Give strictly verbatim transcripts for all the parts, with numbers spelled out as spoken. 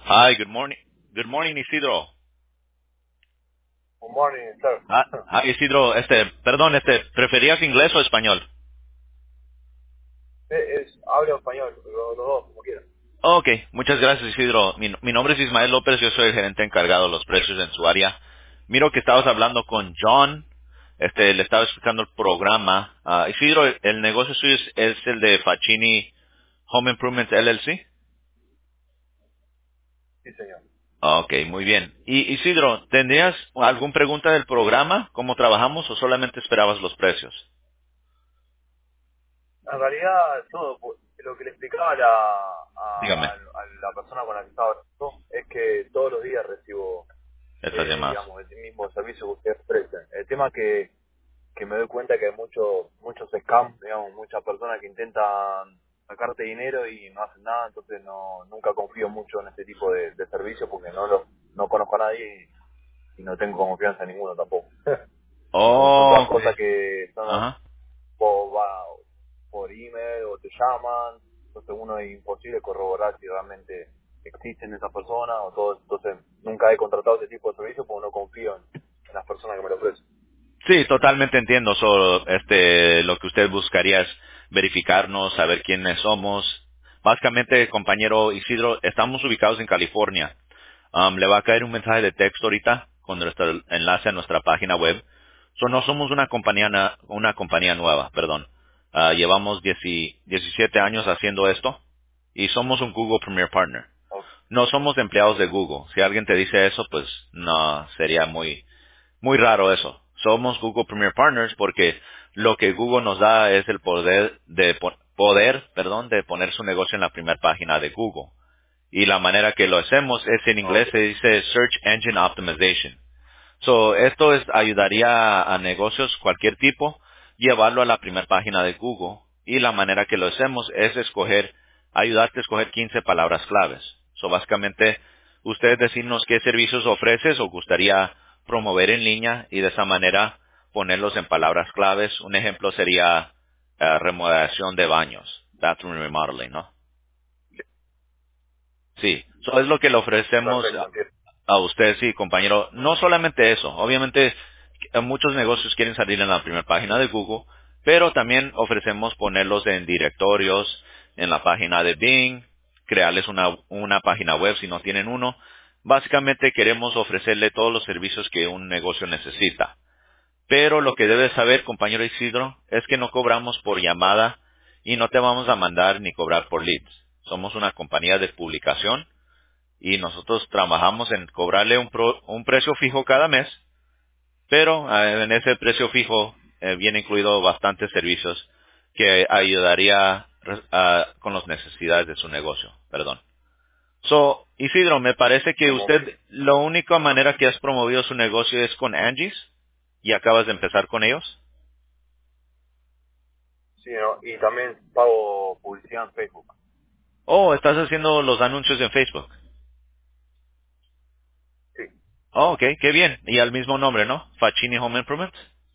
Hi, good morning. Good morning, Isidro. Good morning, sir. Ah, hi, Isidro. Este, perdón, este, ¿preferías inglés o español? Es, es- hablo español, los, los dos, como quieran. Ok, muchas gracias, Isidro. Mi, mi nombre es Ismael López, yo soy el gerente encargado de los precios en su área. Miro que estabas hablando con John, este, le estaba explicando el programa. Ah, Isidro, el, el negocio suyo es, es el de Facchini Home Improvements L L C. Sí, señor. Ok, muy bien. Y Isidro, ¿tendrías alguna pregunta del programa? ¿Cómo trabajamos o solamente esperabas los precios? En realidad, todo, pues, lo que le explicaba a la, a, Dígame, a la persona con la que estaba hablando es que todos los días recibo, estas eh, llamadas. digamos, el mismo servicio que ustedes ofrecen. El tema que, que me doy cuenta que hay mucho, muchos scams, digamos, muchas personas que intentan sacarte dinero y no hacen nada, entonces no nunca confío mucho en este tipo de, de servicios porque no lo, no conozco a nadie y, y no tengo confianza en ninguno tampoco. Y como son todas Oh, ok. cosas que son Ajá. o va por email o te llaman, entonces uno es imposible corroborar si realmente existen esas personas o todo, entonces nunca he contratado ese tipo de servicio porque no confío en, en las personas que me lo ofrecen. Sí, totalmente entiendo. So, este, lo que usted buscaría es verificarnos, saber quiénes somos. Básicamente, compañero Isidro, estamos ubicados en California. Um, le va a caer un mensaje de texto ahorita con nuestro enlace a nuestra página web. So, no somos una compañía, na- una compañía nueva, perdón. Ah, llevamos diez diecisiete años haciendo esto y somos un Google Premier Partner. Ok. No somos empleados de Google. Si alguien te dice eso, pues no, sería muy, muy raro eso. Somos Google Premier Partners porque lo que Google nos da es el poder de po- poder, perdón, de poner su negocio en la primera página de Google. Y la manera que lo hacemos es en inglés Ok. se dice Search Engine Optimization. So, esto es, ayudaría a, a negocios cualquier tipo llevarlo a la primera página de Google. Y la manera que lo hacemos es escoger, ayudarte a escoger quince palabras claves. So, básicamente, ustedes decirnos qué servicios ofreces o gustaría promover en línea y de esa manera ponerlos en palabras claves. Un ejemplo sería eh, remodelación de baños, bathroom remodeling, ¿no? Sí, eso es lo que le ofrecemos Perfecto, entiendo. a usted, sí, compañero. No solamente eso, obviamente eh, muchos negocios quieren salir en la primera página de Google, pero también ofrecemos ponerlos en directorios, en la página de Bing, crearles una, una página web si no tienen uno. Básicamente queremos ofrecerle todos los servicios que un negocio necesita. Pero lo que debes saber, compañero Isidro, es que no cobramos por llamada y no te vamos a mandar ni cobrar por leads. Somos una compañía de publicación y nosotros trabajamos en cobrarle un, pro- un precio fijo cada mes, pero eh, en ese precio fijo eh, viene incluido bastantes servicios que ayudaría res- a- con las necesidades de su negocio. Perdón. So, Isidro, me parece que Como, usted, la única manera que has promovido su negocio es con Angie's y acabas de empezar con ellos. sí, ¿no? Y también pago publicidad en Facebook. Oh, estás haciendo los anuncios en Facebook. Sí, Oh, ok, qué bien. Y al mismo nombre, ¿no? Facchini Home Improvements.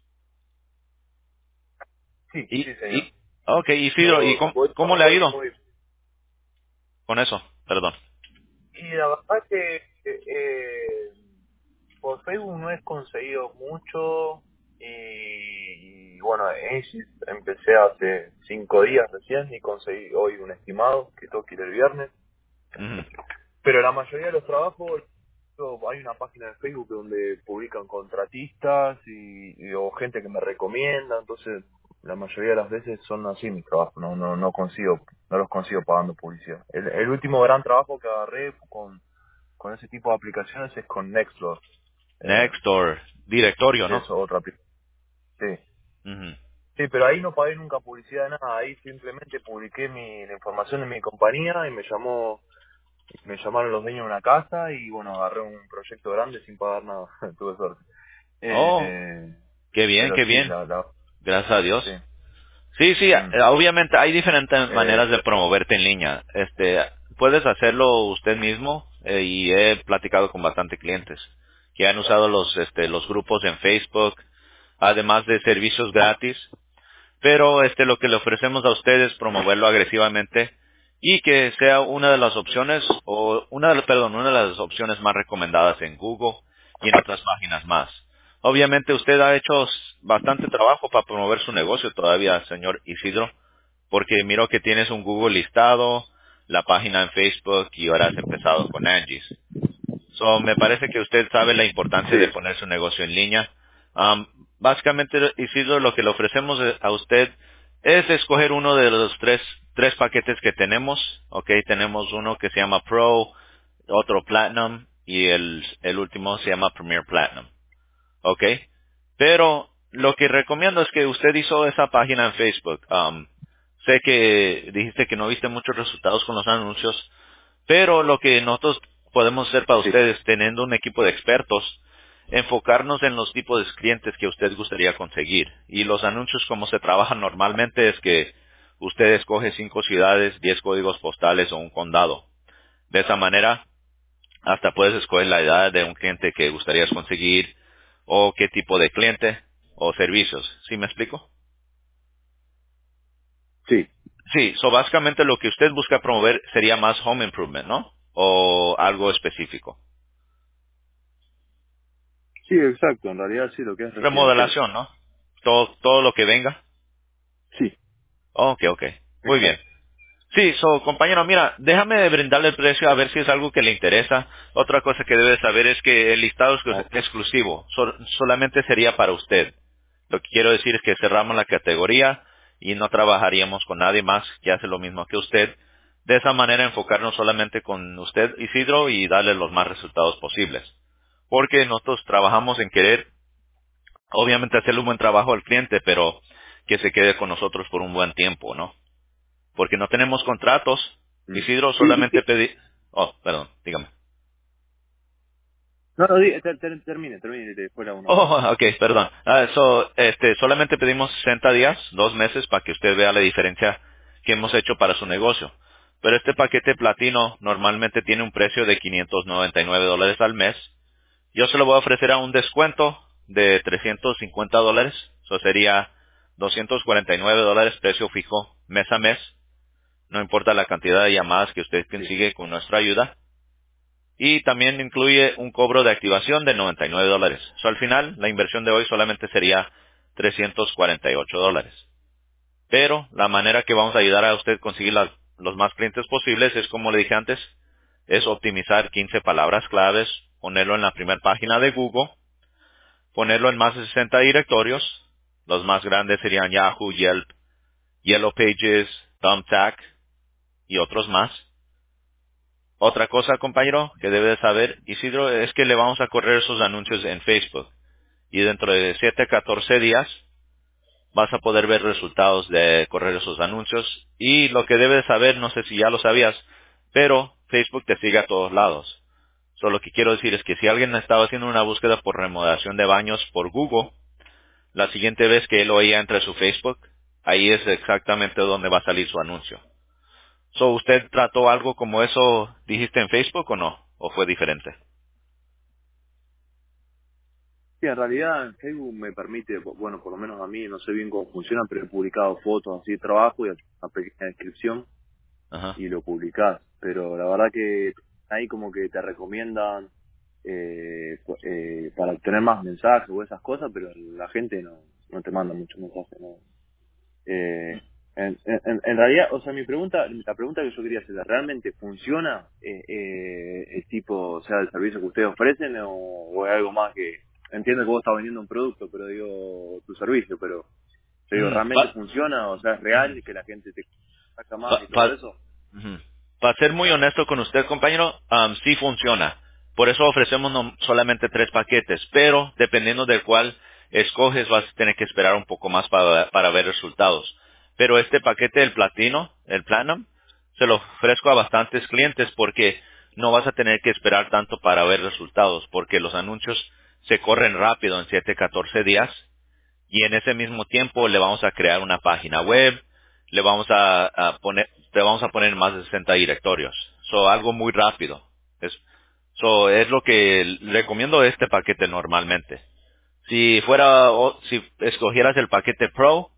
sí, Y, sí, señor. y, ok, Isidro, ¿y Yo cómo, voy, cómo le ha voy, ido voy. con eso? Perdón. Y la verdad que eh, por Facebook no he conseguido mucho y, y bueno, en Aegis empecé hace cinco días recién y conseguí hoy un estimado que tengo que ir el viernes. Ujú. Pero la mayoría de los trabajos, yo- hay una página de Facebook donde publican contratistas y, y- o gente que me recomienda, entonces la mayoría de las veces son así mis trabajos, no no no consigo, no los consigo pagando publicidad. El, el último gran trabajo que agarré con, con ese tipo de aplicaciones es con Nextdoor. Eh, Nextdoor, directorio, es ¿no? otra aplicación. Sí. Ujú. Sí, pero ahí no pagué nunca publicidad de nada, ahí simplemente publiqué mi, la información de mi compañía y me llamó, me llamaron los dueños de una casa y bueno, agarré un proyecto grande sin pagar nada, tuve suerte. Oh, Eh, qué bien, pero qué sí, bien. la, la, Gracias a Dios. sí. Sí, sí, eh, Mm. obviamente hay diferentes Eh, maneras de promoverte en línea. Este, puedes hacerlo usted mismo eh, y he platicado con bastantes clientes que han usado los, este, los grupos en Facebook, además de servicios gratis. Pero este lo que le ofrecemos a ustedes es promoverlo agresivamente y que sea una de las opciones, o una de, perdón, una de las opciones más recomendadas en Google y en otras páginas más. Obviamente usted ha hecho bastante trabajo para promover su negocio todavía, señor Isidro, porque miro que tienes un Google listado, la página en Facebook y ahora has empezado con Angie's. So, me parece que usted sabe la importancia de Sí, poner su negocio en línea. Um, básicamente, Isidro, lo que le ofrecemos a usted es escoger uno de los tres, tres paquetes que tenemos. Ok, tenemos uno que se llama Pro, otro Platinum y el, el último se llama Premier Platinum. Ok, pero lo que recomiendo es que usted hizo esa página en Facebook. Um, sé que dijiste que no viste muchos resultados con los anuncios, pero lo que nosotros podemos hacer para sí, ustedes, teniendo un equipo de expertos, enfocarnos en los tipos de clientes que usted gustaría conseguir. Y los anuncios como se trabajan normalmente es que usted escoge cinco ciudades, diez códigos postales o un condado. De esa manera, hasta puedes escoger la edad de un cliente que gustarías conseguir o qué tipo de cliente o servicios. ¿Sí me explico? sí. Sí, so básicamente lo que usted busca promover sería más home improvement, ¿no? O algo específico. Sí, exacto. En realidad sí, lo que es residencial. Remodelación, ¿no? Todo, todo lo que venga. Sí, Ok, ok. Muy bien. exacto. Sí, so, compañero, mira, déjame brindarle el precio a ver si es algo que le interesa. Otra cosa que debe saber es que el listado es Ah, exclusivo. So- solamente sería para usted. Lo que quiero decir es que cerramos la categoría y no trabajaríamos con nadie más que hace lo mismo que usted. De esa manera enfocarnos solamente con usted, Isidro, y darle los más resultados posibles. Porque nosotros trabajamos en querer obviamente hacerle un buen trabajo al cliente, pero que se quede con nosotros por un buen tiempo, ¿no? Porque no tenemos contratos. mm. Isidro Y, solamente pedí... Oh, perdón, dígame. no, no, di- ter- ter- termine, termine y después le hago una pregunta. Oh, ok, perdón. Ah, so, este, solamente pedimos sesenta días, dos meses, para que usted vea la diferencia que hemos hecho para su negocio. Pero este paquete platino normalmente tiene un precio de quinientos noventa y nueve dólares al mes. Yo se lo voy a ofrecer a un descuento de trescientos cincuenta dólares. Eso sería doscientos cuarenta y nueve dólares precio fijo mes a mes. No importa la cantidad de llamadas que usted Sí. consigue con nuestra ayuda. Y también incluye un cobro de activación de noventa y nueve dólares. So, al final, la inversión de hoy solamente sería trescientos cuarenta y ocho dólares. Pero la manera que vamos a ayudar a usted a conseguir las- los más clientes posibles es, como le dije antes, es optimizar quince palabras claves, ponerlo en la primera página de Google, ponerlo en más de sesenta directorios. Los más grandes serían Yahoo, Yelp, Yellow Pages, Thumbtack y otros más. Otra cosa, compañero, que debe de saber, Isidro, es que le vamos a correr esos anuncios en Facebook. Y dentro de siete a catorce días vas a poder ver resultados de correr esos anuncios. Y lo que debes saber, no sé si ya lo sabías, pero Facebook te sigue a todos lados. Solo lo que quiero decir es que si alguien estaba haciendo una búsqueda por remodelación de baños por Google, la siguiente vez que él o ella entre a su Facebook, ahí es exactamente donde va a salir su anuncio. So, ¿usted trató algo como eso, dijiste en Facebook o no? ¿O fue diferente? Sí, en realidad en Facebook me permite, bu- bueno, por lo menos a mí, no sé bien cómo funciona, pero he publicado fotos así de trabajo y una pequeña descripción Ajá. y lo publicás. Pero la verdad que ahí como que te recomiendan eh, cu- eh, para obtener más mensajes o esas cosas, pero la gente no, no te manda muchos mensajes, ¿no? Eh, en, en, en realidad, o sea, mi pregunta, la pregunta que yo quería hacer, ¿realmente funciona eh, eh, el tipo, o sea, el servicio que ustedes ofrecen o, o es algo más que, entiendo que vos estás vendiendo un producto, pero digo, tu servicio, pero yo digo, Mm, ¿realmente pa- funciona? O sea, ¿es ujú. real que la gente te saca más Pa- y todo pa- eso? ujú. Para ser muy honesto con usted, compañero, am, sí funciona. Por eso ofrecemos no- solamente tres paquetes, pero dependiendo del cual escoges vas a tener que esperar un poco más para, para ver resultados. Pero este paquete, el platino, el platinum, se lo ofrezco a bastantes clientes porque no vas a tener que esperar tanto para ver resultados, porque los anuncios se corren rápido en siete, catorce días y en ese mismo tiempo le vamos a crear una página web, le vamos a, a poner, le vamos a poner más de sesenta directorios. So, algo muy rápido. Es, so, es lo que recomiendo este paquete normalmente. Si fuera, o- si escogieras el paquete Pro,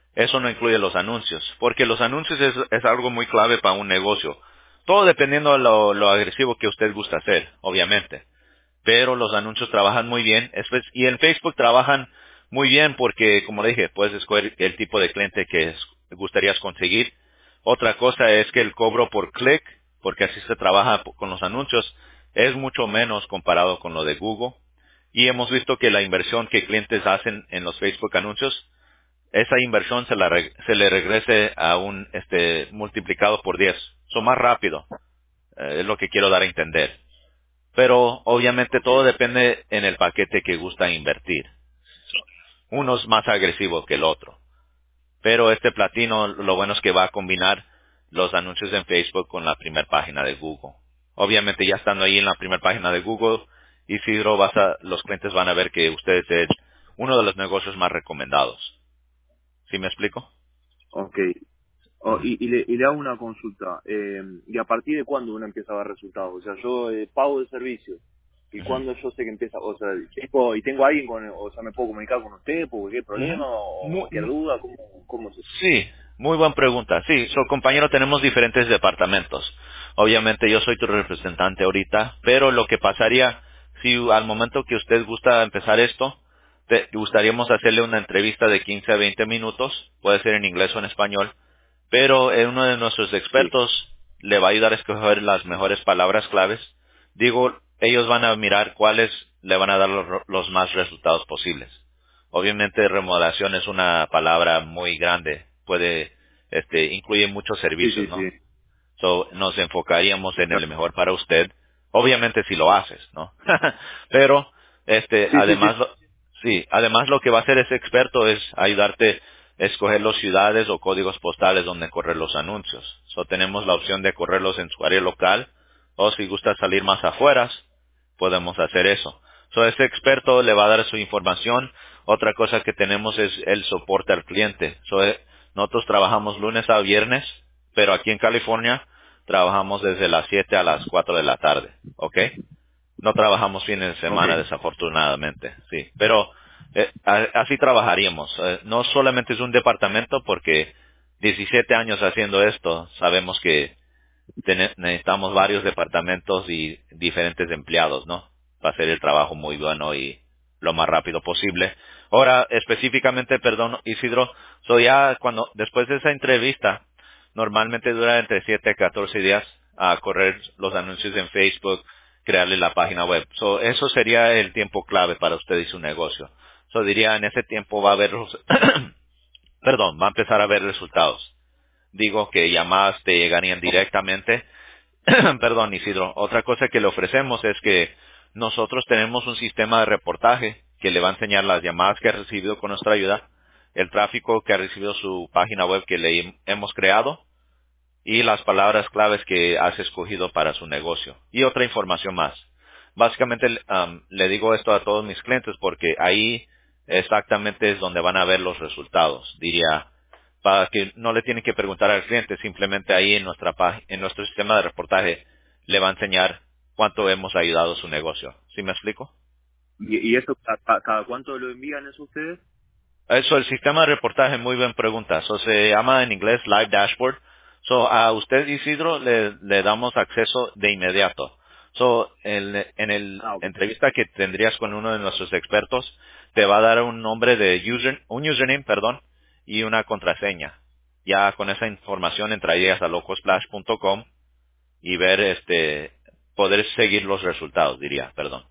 Eso no incluye los anuncios, porque los anuncios es, es algo muy clave para un negocio. Todo dependiendo de lo, lo agresivo que usted gusta hacer, obviamente. Pero los anuncios trabajan muy bien. espe- Y en Facebook trabajan muy bien porque, como le dije, puedes escoger el tipo de cliente que es- gustarías conseguir. Otra cosa es que el cobro por clic, porque así se trabaja po- con los anuncios, es mucho menos comparado con lo de Google. Y hemos visto que la inversión que clientes hacen en los Facebook anuncios, esa inversión se, la re- se le regrese a un este multiplicado por diez. Son más rápido. Eh, es lo que quiero dar a entender. Pero obviamente Ok, todo depende en el paquete que gusta invertir. Uno es más agresivo que el otro. Pero este platino, lo bueno es que va a combinar los anuncios en Facebook con la primera página de Google. Obviamente ya estando ahí en la primera página de Google, Isidro, vas a, los clientes van a ver que usted es uno de los negocios más recomendados. ¿Sí me explico? ok. Oh, Ujú. y, y, le, y le hago una consulta. Eh, ¿Y a partir de cuándo uno empieza a ver resultados? O sea, yo eh, pago el servicio. ¿Y Ujú. cuándo yo sé que empieza? O sea, tipo, y tengo a alguien con, o sea, me puedo comunicar con usted por cualquier Ujú. problema o Mu- cualquier mu- duda. ¿Cómo, cómo se? Sí, muy buena pregunta. Sí, so, compañero, tenemos diferentes departamentos. Obviamente yo soy tu representante ahorita, pero lo que pasaría si al momento que usted gusta empezar esto, te gustaríamos hacerle una entrevista de quince a veinte minutos, puede ser en inglés o en español, pero eh, uno de nuestros Sí, expertos le va a ayudar a escoger las mejores palabras claves. Digo, ellos van a mirar cuáles le van a dar los, los más resultados posibles. Obviamente remodelación es una palabra muy grande, puede, este, incluye muchos sí, servicios, sí, ¿no? sí. So, nos enfocaríamos en el Exacto. mejor para usted. Obviamente si lo haces, ¿no? Pero, este, Sí, sí, sí. además, lo- sí, además lo que va a hacer ese experto es ayudarte a escoger las ciudades o códigos postales donde correr los anuncios. So, tenemos la opción de correrlos en su área local o si gusta salir más afuera, podemos hacer eso. So, ese experto le va a dar su información. Otra cosa que tenemos es el soporte al cliente. So, eh, nosotros trabajamos lunes a viernes, pero aquí en California trabajamos desde las siete a las cuatro de la tarde, ¿ok? No trabajamos fines de Ok. semana, desafortunadamente, sí. Pero eh, a- así trabajaríamos. Eh, no solamente es un departamento, porque diecisiete años haciendo esto, sabemos que tene- necesitamos varios departamentos y diferentes empleados, ¿no? Para hacer el trabajo muy bueno y lo más rápido posible. Ahora, específicamente, perdón, Isidro, so ya cuando, después de esa entrevista, normalmente dura entre siete a catorce días a correr los anuncios en Facebook, crearle la página web. So, eso sería el tiempo clave para usted y su negocio. So, diría, en ese tiempo va a haber, los- perdón, va a empezar a ver resultados. Digo que llamadas te llegarían directamente. Perdón, Isidro. Otra cosa que le ofrecemos es que nosotros tenemos un sistema de reportaje que le va a enseñar las llamadas que ha recibido con nuestra ayuda, el tráfico que ha recibido su página web que le hemos creado y las palabras claves que has escogido para su negocio y otra información más. Básicamente um, le digo esto a todos mis clientes porque ahí exactamente es donde van a ver los resultados. Diría, para que no le tienen que preguntar al cliente, simplemente ahí en nuestra pag- en nuestro sistema de reportaje le va a enseñar cuánto hemos ayudado a su negocio. ¿Sí me explico? ¿Y, y eso ca- ca- cada cuánto lo envían eso ustedes? Eso, el sistema de reportaje, muy buena pregunta. Eso se llama en inglés Live Dashboard. So, a usted, Isidro, le, le damos acceso de inmediato. So, en, en el Ah, ok. entrevista que tendrías con uno de nuestros expertos, te va a dar un nombre de user, un username, perdón, y una contraseña. Ya con esa información entrarías a locosplash punto com y ver, este, poder seguir los resultados, diría, perdón.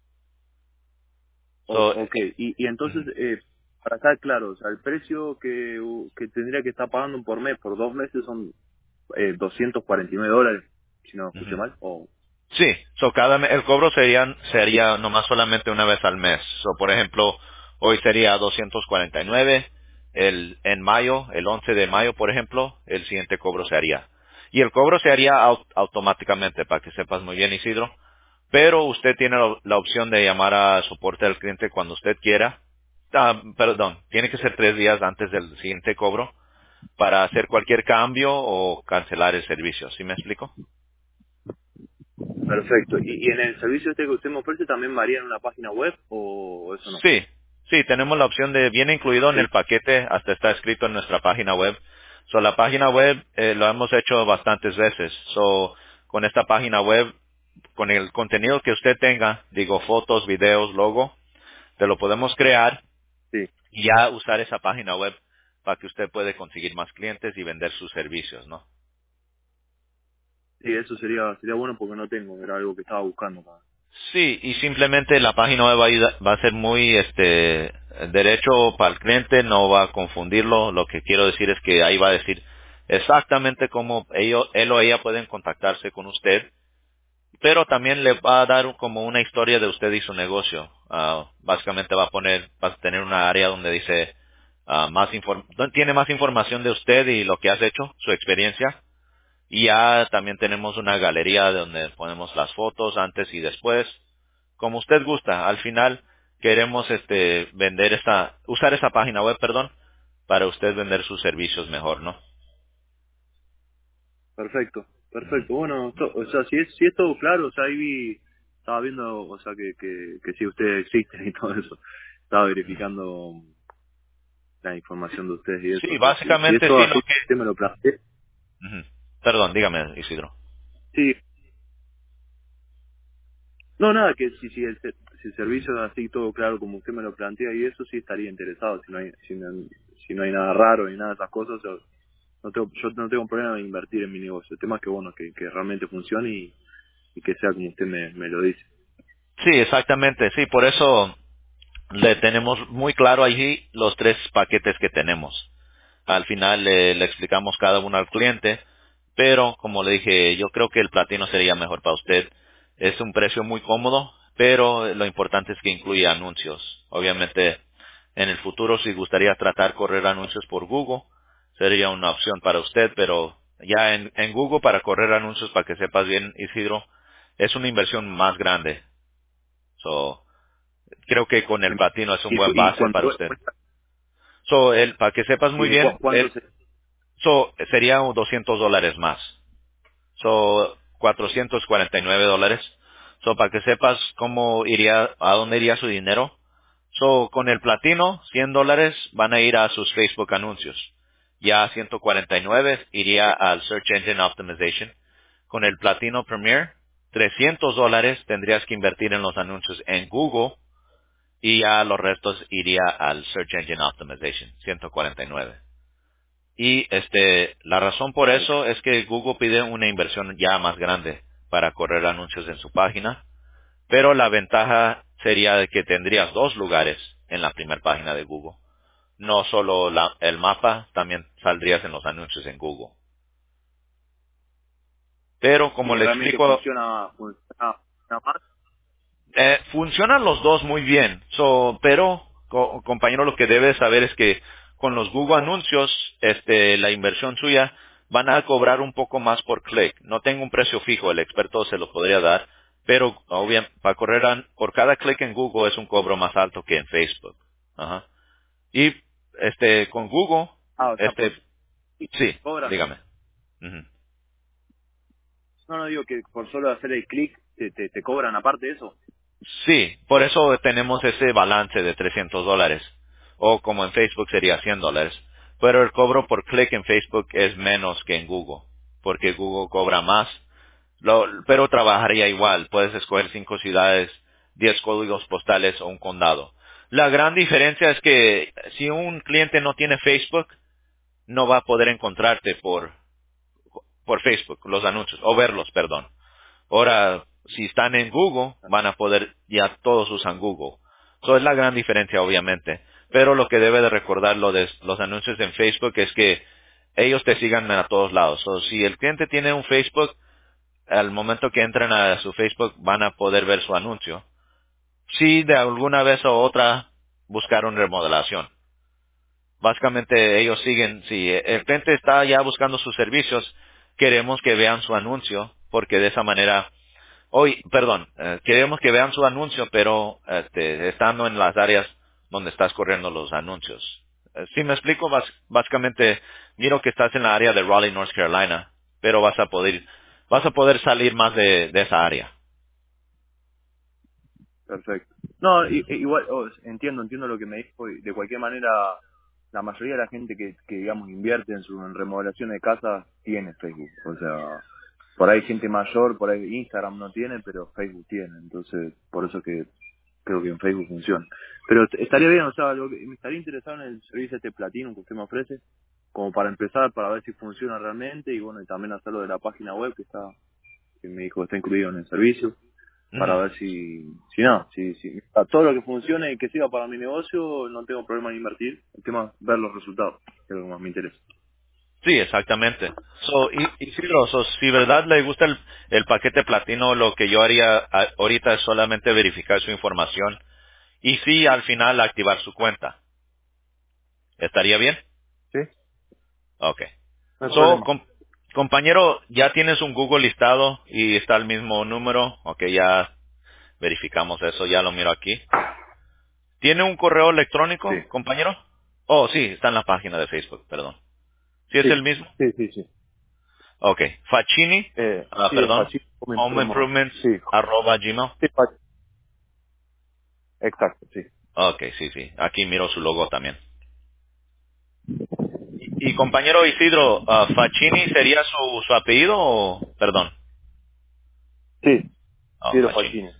O- So, ok. Y, y entonces, ujú, eh, para estar claro, o sea, el precio que, u- que tendría que estar pagando por mes por dos meses son eh, doscientos cuarenta y nueve dólares, si no escuché ujú. mal. O, Sí, so cada me- el cobro sería, sería nomás solamente una vez al mes. So, por ejemplo, hoy sería doscientos cuarenta y nueve, el, en mayo, el once de mayo, por ejemplo, el siguiente cobro se haría. Y el cobro se haría au- automáticamente, para que sepas muy bien, Isidro. Pero usted tiene la, la opción de llamar a soporte al cliente cuando usted quiera. Ah, perdón, tiene que ser tres días antes del siguiente cobro para hacer cualquier cambio o cancelar el servicio. ¿Sí me explico? perfecto. ¿Y, y en el servicio este que usted me ofrece también varía en una página web o eso no? Sí, Sí, tenemos la opción de, viene incluido en Sí, el paquete, hasta está escrito en nuestra página web. So, la página web eh, lo hemos hecho bastantes veces. So, con esta página web, con el contenido que usted tenga, digo fotos, videos, logo, te lo podemos crear sí. y ya usar esa página web para que usted puede conseguir más clientes y vender sus servicios, ¿no? Sí, eso sería sería bueno porque no tengo, era algo que estaba buscando. Para... Sí, y simplemente la página web va a, ayudar- va a ser muy este derecho para el cliente, no va a confundirlo. Lo que quiero decir es que ahí va a decir exactamente cómo ellos, él o ella pueden contactarse con usted, pero también le va a dar un- como una historia de usted y su negocio. Ah, básicamente va a poner, va a tener una área donde dice ah, más inform donde tiene más información de usted y lo que has hecho, su experiencia. Y ya también tenemos una galería donde ponemos las fotos antes y después, como usted gusta. Al final queremos este vender esa, usar esa página web, perdón, para usted vender sus servicios mejor, ¿no? Perfecto, Ujú. perfecto. Bueno, to- o sea, si es, si es todo claro, o sea, ahí vi, estaba viendo, o sea, que, que, que sí ustedes existen y todo eso. Estaba verificando la información de ustedes y eso. Sí, O sea, si, si es básicamente todo sí así, lo usted me lo plantea. que. Ujú. Perdón, dígame, Isidro. Sí, no, nada, que si, si, el, ser- si el servicio es así todo claro como usted me lo plantea y eso sí estaría interesado. Si no hay, si no, si no hay nada raro ni nada de esas cosas, yo no tengo, yo no tengo problema en invertir en mi negocio. El tema es que, bueno, que, que realmente funcione y, y que sea como usted me, me lo dice. Sí, exactamente, sí, por eso le tenemos muy claro allí los tres paquetes que tenemos. Al final le, le explicamos cada uno al cliente, pero como le dije, yo creo que el platino sería mejor para usted. Es un precio muy cómodo, pero lo importante es que incluye anuncios. Obviamente, en el futuro, si gustaría tratar correr anuncios por Google, sería una opción para usted, pero ya en, en Google para correr anuncios, para que sepas bien, Isidro, es una inversión más grande. So, creo que con el platino es un Y, buen y base cuando para usted. So, el, para que sepas muy y cu- bien, cuánto el, se so, sería doscientos dólares más. So, cuatrocientos cuarenta y nueve dólares. So, para que sepas cómo iría, a dónde iría su dinero. So, con el platino, cien dólares van a ir a sus Facebook anuncios. Ya ciento cuarenta y nueve iría al Search Engine Optimization. Con el platino Premier, trescientos dólares tendrías que invertir en los anuncios en Google y ya los restos iría al Search Engine Optimization, ciento cuarenta y nueve. Y este, la razón por perfecto, eso es que Google pide una inversión ya más grande para correr anuncios en su página, pero la ventaja sería de que tendrías dos lugares en la primera página de Google. No solo la- el mapa, también saldrías en los anuncios en Google. Pero como y le realmente explico, funciona, funciona, funciona más. Eh, funcionan los dos muy bien, so, pero co- compañero, lo que debe saber es que con los Google anuncios, este, la inversión suya van a cobrar un poco más por clic. No tengo un precio fijo, el experto se lo podría dar, pero obviamente para correr an- por cada clic en Google es un cobro más alto que en Facebook. Ajá. Y este, con Google, Ah, o sea, por este, sí, cobran. dígame. Ujú. No, no digo que por solo hacer el clic te, te, te cobran aparte de eso. Sí, por eso tenemos ese balance de trescientos dólares. O como en Facebook sería cien dólares. Pero el cobro por clic en Facebook es menos que en Google. Porque Google cobra más. Lo- pero trabajaría igual. Puedes escoger cinco ciudades, diez códigos postales o un condado. La gran diferencia es que si un cliente no tiene Facebook, no va a poder encontrarte por, por Facebook, los anuncios, o verlos, perdón. Ahora, si están en Google, van a poder, ya todos usan Google. Eso es la gran diferencia, obviamente. Pero lo que debe de recordar lo de los anuncios en Facebook es que ellos te sigan a todos lados. O si el cliente tiene un Facebook, al momento que entran a su Facebook van a poder ver su anuncio. Si de alguna vez o otra buscaron remodelación. Básicamente ellos siguen, si el cliente está ya buscando sus servicios, queremos que vean su anuncio, porque de esa manera Hoy, perdón, eh, queremos que vean su anuncio, pero este, estando en las áreas donde estás corriendo los anuncios. Eh, si me explico, bas- básicamente, miro que estás en la área de Raleigh, North Carolina, pero vas a poder, vas a poder salir más de, de esa área. Perfecto. No, i- i- igual, oh, entiendo, entiendo lo que me dijo. Y de cualquier manera, la mayoría de la gente que, que digamos, invierte en su en remodelación de casa tiene Facebook. O sea, por ahí gente mayor, por ahí Instagram no tiene, pero Facebook tiene. Entonces, por eso que creo que en Facebook funciona. Pero t- estaría bien, o sea, lo que- me estaría interesado en el servicio este Platinum que usted me ofrece, como para empezar, para ver si funciona realmente, y bueno, y también hacerlo de la página web que está, que me dijo que está incluido en el servicio, para Ujú. ver si, si no, si, si a todo lo que funcione y que sirva para mi negocio, no tengo problema en invertir. El tema es ver los resultados, que es lo que más me interesa. Sí, exactamente. So, y, y sí, lo- so, si verdad le gusta el, el paquete platino, lo que yo haría a- ahorita es solamente verificar su información y sí, al final activar su cuenta. ¿Estaría bien? ¿Sí? Okay. No hay So, problema. com- compañero, ya tienes un Google listado y está el mismo número. Ok, ya verificamos eso, ya lo miro aquí. ¿Tiene un correo Sí. electrónico, compañero? Oh, sí, está en la página de Facebook, perdón. ¿Sí es Sí, el mismo? sí, sí, sí. Ok. Fachini, Eh, ah, sí, es perdón, Fachín Home home Improvement. improvements Sí, arroba gmail. sí, Fach- exacto, sí. Ok, sí, sí. Aquí miro su logo también. Y, y compañero Isidro, ah, ¿Fachini sería su, su apellido o...? Perdón. Sí, Oh, sí, los Fachini. Fachines.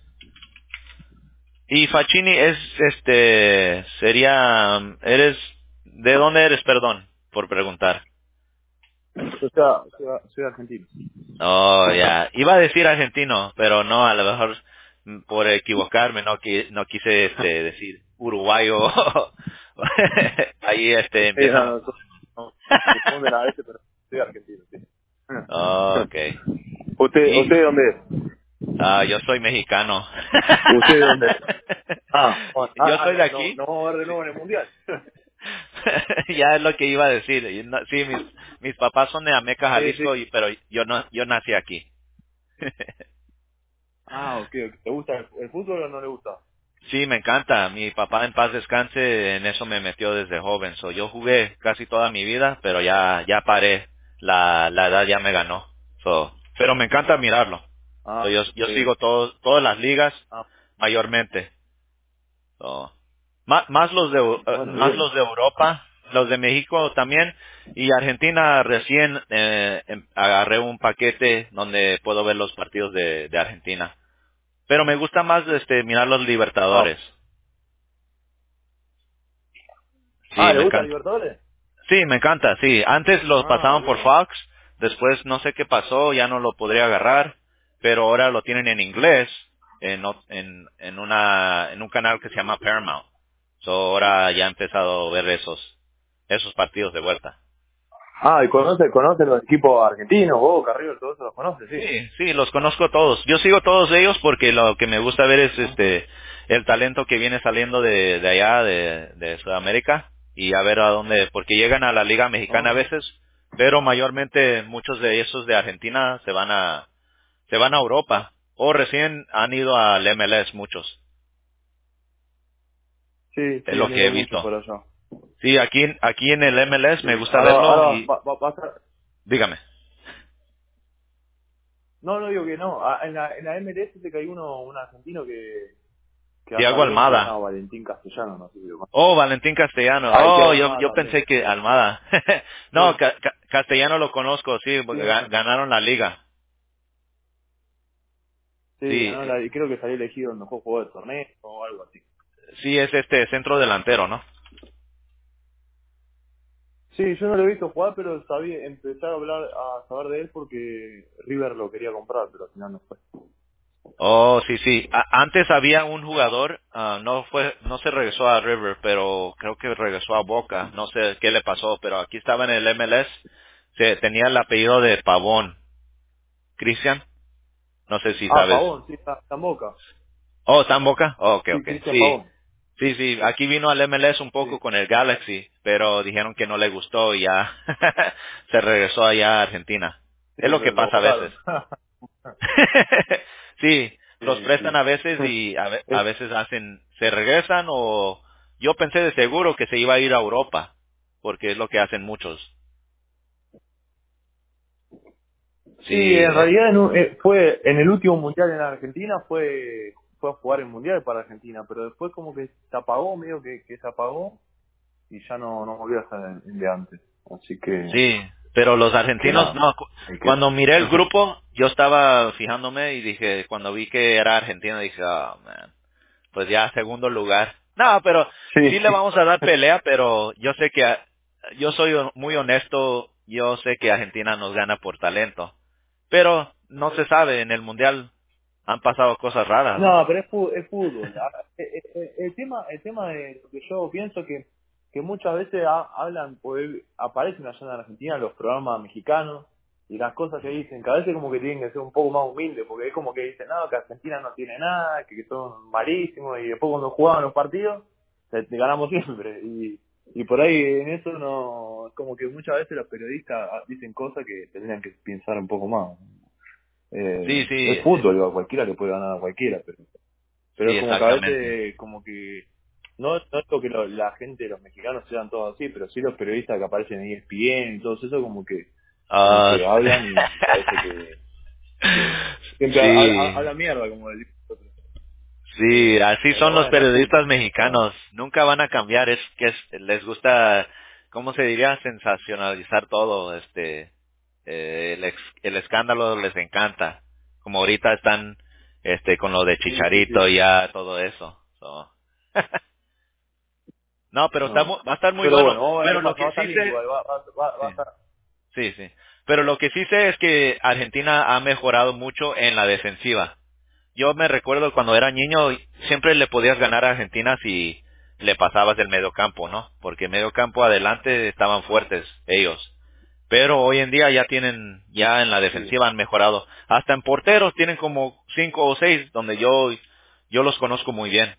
Y Fachini es, este, sería, eres, ¿de dónde eres, perdón, por preguntar? Yo soy, soy, soy argentino. Oh, ya, iba a decir argentino, pero no, a lo mejor mm, por equivocarme no, qui- no quise, este, decir uruguayo. Ahí, este, Sí, no, empiezan los no, so- no, confunden a veces, pero soy argentino, sí. problemas. Okay. ¿Usted, usted Y, de dónde es? ah, yo soy mexicano. ¿Usted de dónde es? Ah, bueno, Yo ah, ah, soy de no, no, aquí. no vamos a ver de nuevo en el mundial. Ya es lo que iba a decir. Y no- Sí, mis, mis papás son de Ameca, Sí, sí. Jalisco, y, pero yo no, yo nací aquí. Ah, ok, ok. ¿Te gusta el, el fútbol o no le gusta? Sí, me encanta. Mi papá en paz descanse, en eso me metió desde joven. So, yo jugué casi toda mi vida, pero ya, ya paré. La, la edad ya me ganó. So, pero me encanta mirarlo. So, Ah, yo, yo qué bien. sigo todo, todas las ligas, Ah, mayormente. So, más, más los de Eu- eh, bueno, más bien. los de Europa, los de México también y Argentina recién eh, em- agarré un paquete donde puedo ver los partidos de, de Argentina. Pero me gusta más este mirar los Ah, Libertadores. Sí, ah, ¿le me gusta encanta. Libertadores? Sí, me encanta. Sí, antes los Ah, pasaban por bien. Fox, después no sé qué pasó, ya no lo podría agarrar, pero ahora lo tienen en inglés en ot- en en una en un canal que se llama Paramount. So ahora ya he empezado a ver esos esos partidos de vuelta. Ah, y conoce, conoce los equipos argentinos, Boca, River, todo eso los conoce, sí. Sí, sí, los conozco todos. Yo sigo todos ellos porque lo que me gusta ver es Ah, este el talento que viene saliendo de, de allá, de, de Sudamérica, y a ver a dónde, porque llegan a la Liga ah. Mexicana a veces, pero mayormente muchos de esos de Argentina se van a se van a Europa o recién han ido al M L S muchos. Sí, Es sí, lo han que he ido muchos visto. por allá. Sí, aquí aquí en el M L S Sí. me gusta Ahora, verlo ahora y va, va, va a estar... dígame. No, no digo que no. Ah, en la, en la M L S sé que hay uno, un argentino que, que anda Tiago bien, se llama Almada. Valentín Castellano, no sé si lo conoce. Oh, Valentín Castellano. Ah, y Oh, Thiago yo, Almada yo también. pensé que Almada. No, Sí, Ca- Ca- Castellano lo conozco, sí, sí, porque ga- ganaron la liga. sí, Sí, ganó eh, la, y creo que salió elegido el mejor jugador del torneo o algo así. sí es este centro delantero, ¿no? Sí, yo no lo he visto jugar, pero sabía, empecé a hablar, a saber de él porque River lo quería comprar, pero al final no fue. Oh, sí, sí. A- antes había un jugador, ah, no fue, no se regresó a River, pero creo que regresó a Boca. No sé qué le pasó, pero aquí estaba en el M L S. Se, tenía el apellido de Pavón. Cristian, no sé si Ah, sabes. Pavón, sí, está, está en Boca. Oh, ¿está en Boca? Oh, ok, Sí, ok. Cristian Sí, Pavón. sí, sí. Aquí vino al M L S un poco Sí, con el Galaxy, pero dijeron que no le gustó y ya se regresó allá a Argentina. sí, Es lo que lo, lo pasa a veces. votaron. Sí, los Sí, prestan sí. a veces y a, ve- a Es- veces hacen, se regresan o yo pensé de seguro que se iba a ir a Europa, porque es lo que hacen muchos. sí, Sí, en eh, realidad en un- eh, fue en el último mundial en Argentina fue fue a jugar el Mundial para Argentina, pero después como que se apagó, medio que, que se apagó y ya no, no volvió a ser el, el de antes. Así que, Sí, pero los que argentinos, nada, no, cu- hay que... cuando miré el grupo, yo estaba fijándome y dije, cuando vi que era Argentina, dije, oh, man, pues ya segundo lugar. No, pero Sí, sí le vamos a dar pelea, pero yo sé que, a- yo soy muy honesto, yo sé que Argentina nos gana por talento, pero no se sabe, en el Mundial han pasado cosas raras, ¿no? no, pero es, fu- es fútbol. Ah, eh, eh, eh, El tema, el tema de lo que yo pienso que, que muchas veces ha- hablan, pues, aparecen allá en Argentina los programas mexicanos y las cosas que dicen, que a veces como que tienen que ser un poco más humildes, porque es como que dicen, no, que Argentina no tiene nada, que, que son malísimos, y después cuando jugaban los partidos, te, te ganamos siempre. Y, y por ahí en eso no, es como que muchas veces los periodistas ah, dicen cosas que tendrían que pensar un poco más. Sí, Eh, sí, es fútbol, a cualquiera le puede ganar a cualquiera, pero pero sí, es como que a exactamente. veces como que no, no es lo que lo- la gente, los mexicanos sean todos así, pero sí los periodistas que aparecen en E S P N y todo eso como que como Ah, que hablan y parece que, que siempre ha- ha- sí. habla mierda como decimos nosotros. Sí, Eh, así pero son los bueno, es periodistas fútbol. Ah, mexicanos. Nunca van a cambiar. Es que es- les gusta, ¿cómo se diría? Sensacionalizar todo. Este, eh, el, ex- el escándalo les encanta. Como ahorita están, este, con lo de sí, sí, sí. Chicharito y ya todo eso. So. No, pero está, No. mu- va a estar muy Pero bueno. bueno, vamos a ver qué Pero lo pasa, va que a estar sí lindo sé, igual, va, va, va, va a sí, estar... sí, sí. Pero lo que sí sé es que Argentina ha mejorado mucho en la defensiva. Yo me recuerdo cuando era niño, siempre le podías ganar a Argentina si le pasabas del medio campo, ¿no? Porque medio campo adelante estaban fuertes ellos. Pero hoy en día ya tienen, ya en la Sí, defensiva han mejorado. Hasta en porteros tienen como cinco o seis donde yo, yo los conozco muy bien.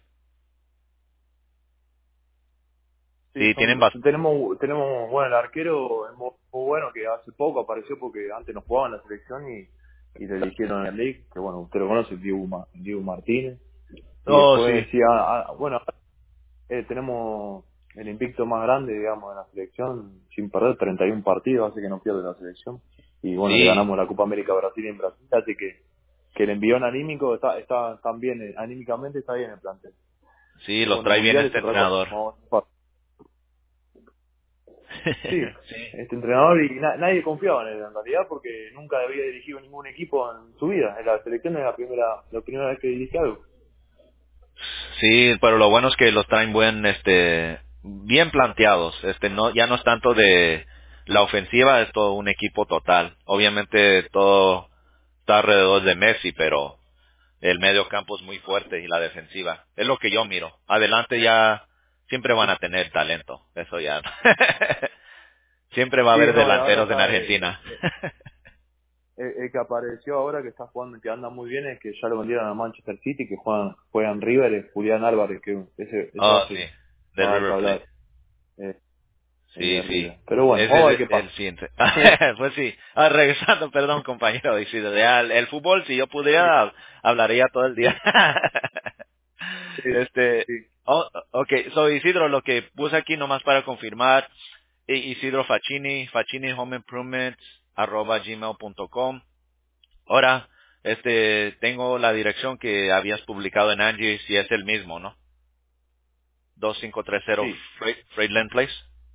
sí, Sí, son, tienen bas- tenemos, tenemos, bueno, el arquero es muy, muy bueno que hace poco apareció porque antes no jugaba en la selección y, y le eligieron en el League, que bueno, usted lo conoce, Diego, Ma- Diego Martínez. Y Oh, sí. después, sí, ah, ah, bueno, eh, tenemos el invicto más grande, digamos, en la selección, sin perder treinta y uno partidos, hace que no pierde la selección. Y bueno, le Sí, ganamos la Copa América a Brasil en Brasil, así que, que el envión anímico está, está también, eh, anímicamente está bien el plantel. sí, Y los bueno, el trae bien Mundial es este otra cosa. entrenador. Vamos a- Sí, Sí. este entrenador y na- nadie confiaba en él en realidad porque nunca había dirigido ningún equipo en su vida. En la selección es la primera, la primera vez que dirige algo. Sí, pero lo bueno es que los traen buen, este, bien planteados. Este, no, ya no es tanto de la ofensiva, es todo un equipo total. Obviamente todo está alrededor de Messi, pero el medio campo es muy fuerte y la defensiva. Es lo que yo miro. Adelante ya siempre van a tener talento. Eso ya. Siempre va a Sí, haber no, y ahora delanteros en está eh, Argentina. el, el que apareció ahora que está jugando, que anda muy bien, es que ya lo vendieron a Manchester City, que juegan, juegan River, es Julián Álvarez, que ese, ese Oh, va, sí, que, de va a dar que River Plate. hablar, eh, el Sí, de sí. River. Pero bueno, Ese vamos a ver es qué el pasa. siguiente. Pues sí. Ah, regresando, perdón, compañero Isidro. Ya, el, el fútbol, si yo Sí, pudiera, hablaría todo el día. sí, este, sí, oh, ok, so Isidro, lo que puse aquí nomás para confirmar, I- Isidro Facchini, Facchini Home Improvements, arroba gmail punto com. Ahora, este, tengo la dirección que habías publicado en Angie, si es el mismo, ¿no? dos cinco tres cero sí, Freight- Freightland Place.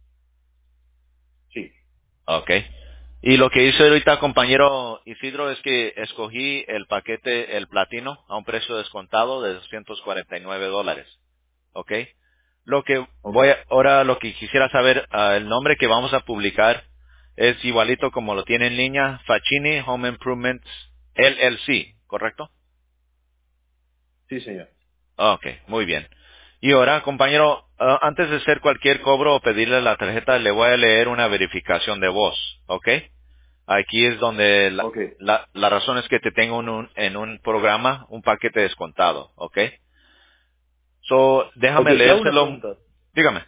sí, Okay. Y lo que hice ahorita, compañero Isidro, es que escogí el paquete, el platino, a un precio descontado de doscientos cuarenta y nueve dólares. Okay. Lo que ok. voy a, ahora lo que quisiera saber, ah, el nombre que vamos a publicar es igualito como lo tiene en línea, Facchini Home Improvements L L C, ¿correcto? Sí, señor. Ok, muy bien. Y ahora, compañero, ah, antes de hacer cualquier cobro o pedirle la tarjeta, le voy a leer una verificación de voz, ¿ok? Aquí es donde la, Ok. la, la razón es que te tengo en un, en un programa un paquete descontado, ¿ok? So, Ok, déjame te hago una leérselo. pregunta. Dígame,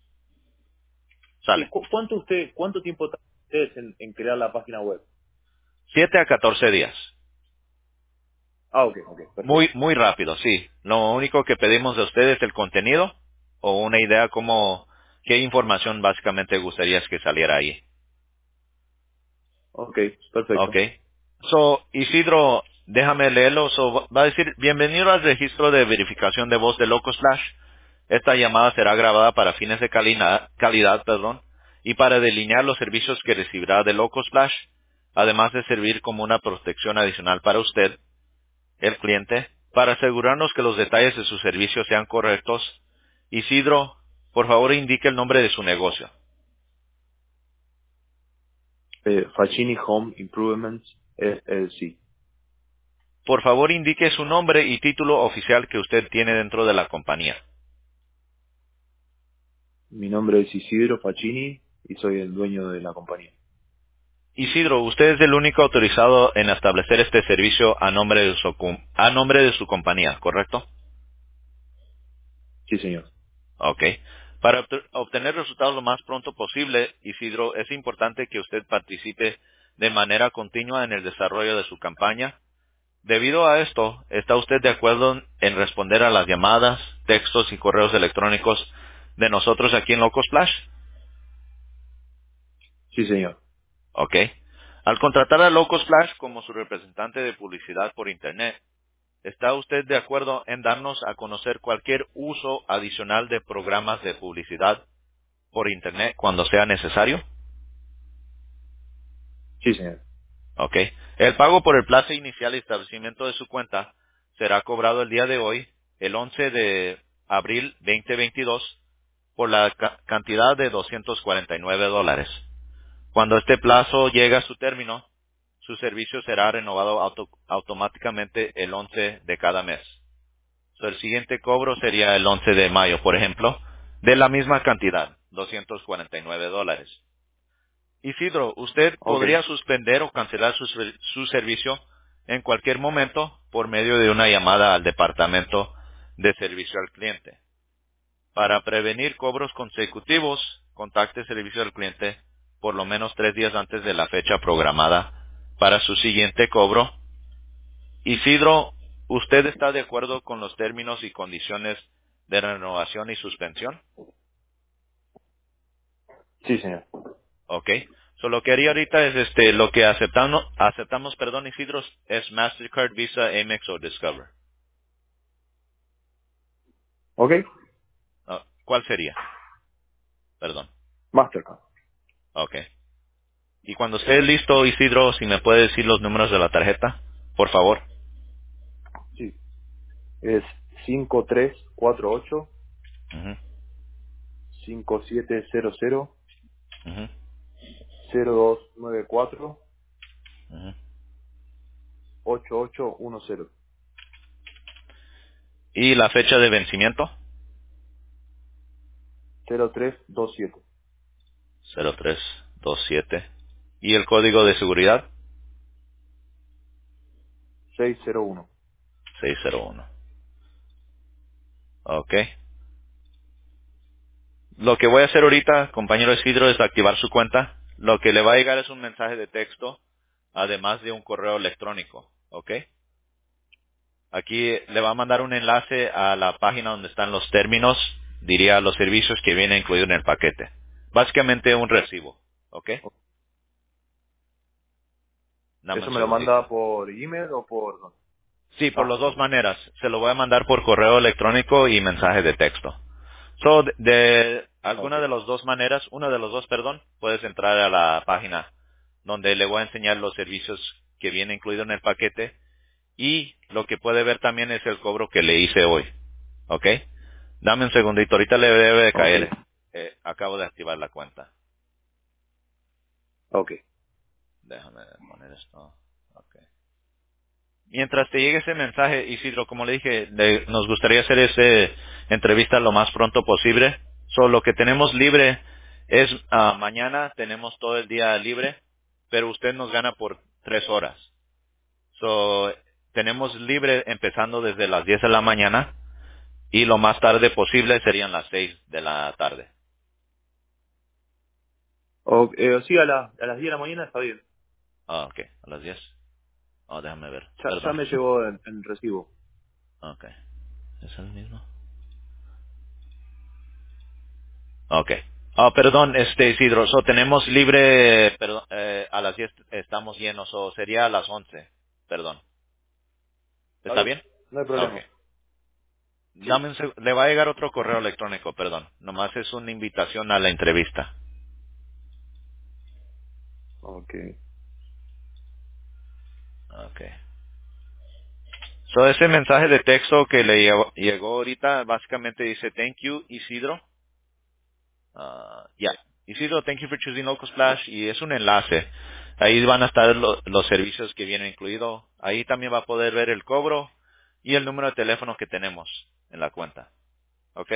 Sí, sale. ¿cu- ¿cuánto usted, cuánto tiempo tarda ustedes en, en crear la página web? Siete a catorce días. Ah, ok, ok, perfecto. Muy, muy rápido, sí. Lo único que pedimos de ustedes es el contenido o una idea como qué información básicamente gustarías que saliera ahí. Ok, perfecto. Okay. So, Isidro, déjame leerlo. So, va a decir, bienvenido al registro de verificación de voz de Locosplash. Esta llamada será grabada para fines de calina- calidad, perdón, y para delinear los servicios que recibirá de Locosplash, además de servir como una protección adicional para usted, el cliente, para asegurarnos que los detalles de su servicio sean correctos. Isidro, por favor indique el nombre de su negocio. Eh, Facchini Home Improvements L L C. Por favor indique su nombre y título oficial que usted tiene dentro de la compañía. Mi nombre es Isidro Facchini y soy el dueño de la compañía. Isidro, usted es el único autorizado en establecer este servicio a nombre de su, com- a nombre de su compañía, ¿correcto? Sí, señor. Ok. Para obte- obtener resultados lo más pronto posible, Isidro, es importante que usted participe de manera continua en el desarrollo de su campaña. Debido a esto, ¿está usted de acuerdo en responder a las llamadas, textos y correos electrónicos de nosotros aquí en Loco Splash? Sí, señor. Ok. Al contratar a Loco Splash como su representante de publicidad por Internet, ¿está usted de acuerdo en darnos a conocer cualquier uso adicional de programas de publicidad por Internet cuando sea necesario? Sí, señor. Ok. El pago por el plazo inicial y establecimiento de su cuenta será cobrado el día de hoy, el once de abril veinte veintidós, por la ca- cantidad de doscientos cuarenta y nueve dólares. Cuando este plazo llegue a su término, su servicio será renovado auto- automáticamente el once de cada mes. So, el siguiente cobro sería el once de mayo, por ejemplo, de la misma cantidad, doscientos cuarenta y nueve dólares. Isidro, usted Ok. podría suspender o cancelar su, ser- su servicio en cualquier momento por medio de una llamada al departamento de servicio al cliente. Para prevenir cobros consecutivos, contacte servicio al cliente por lo menos tres días antes de la fecha programada para su siguiente cobro. Isidro, ¿usted está de acuerdo con los términos y condiciones de renovación y suspensión? Sí, señor. Ok. So, lo que haría ahorita es este, lo que aceptamos, aceptamos, perdón, Isidro, es Mastercard, Visa, Amex o Discover. Ok. Ah, ¿cuál sería? Perdón. Mastercard. Ok. Y cuando esté listo, Isidro, si me puede decir los números de la tarjeta, por favor. Sí. Es cinco tres cuatro ocho Ujú, cinco siete cero cero ujú, cero dos nueve cuatro ujú. ocho ocho uno cero Y la fecha de vencimiento, cero tres dos siete cero tres dos siete. Y el código de seguridad, seis cero uno. seis cero uno. Ok. Lo que voy a hacer ahorita, compañero Isidro, es activar su cuenta. Lo que le va a llegar es un mensaje de texto, además de un correo electrónico. ¿Ok? Aquí le va a mandar un enlace a la página donde están los términos, diría los servicios que vienen incluidos en el paquete. Básicamente un recibo. ¿Ok? Dame ¿Eso un me lo segundito. manda por email o por...? Sí, por Ah, las dos ok. maneras. Se lo voy a mandar por correo electrónico y mensaje de texto. So, de, de Ok. alguna de las dos maneras, una de los dos, perdón, puedes entrar a la página donde le voy a enseñar los servicios que viene incluido en el paquete y lo que puede ver también es el cobro que le hice hoy. ¿Ok? Dame un segundito, ahorita le debe de Ok. caer. Eh, acabo de activar la cuenta. Ok. Déjame poner esto. Ok. Mientras te llegue ese mensaje, Isidro, como le dije, le- nos gustaría hacer esa entrevista lo más pronto posible. So, lo que tenemos libre es ah, mañana, tenemos todo el día libre, pero usted nos gana por tres horas. So, tenemos libre empezando desde las diez de la mañana y lo más tarde posible serían las seis de la tarde. O- eh, sí, a, la, a las diez de la mañana está bien. Ah, ok, a las diez. Oh, déjame ver, Ya, ya perdón. me llegó el, el recibo. Ok, ¿es el mismo? Ok. Ah, perdón, este Isidro, so, tenemos libre, perdón, eh, a las diez estamos llenos, o sería a las once, perdón. Está ¿Está bien, bien? no hay Ok. problema. Sí. Dame un seg- le va a llegar otro correo electrónico, perdón. Nomás es una invitación a la entrevista. Ok. Ok. So, ese mensaje de texto que le llegó, llegó ahorita básicamente dice, thank you, Isidro. Uh, yeah. Isidro, thank you for choosing Local Splash. Y es un enlace. Ahí van a estar lo- los servicios que vienen incluidos. Ahí también va a poder ver el cobro y el número de teléfono que tenemos en la cuenta. ¿Ok?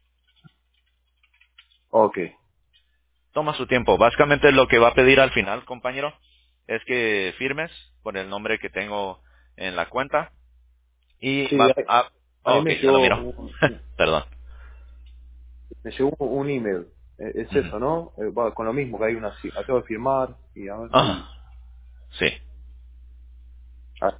Ok. Toma su tiempo. Básicamente lo que va a pedir al final, compañero, es que firmes por el nombre que tengo en la cuenta. Y Sí, va ahí, a... Oh, ahí ok, me ya lo llegó miro. un, Perdón. me llegó un email. Eh, Es Ujú. eso, ¿no? Eh, va con lo mismo, que hay una... ci- Tengo que firmar y a ver si... Ah, sí. Ah,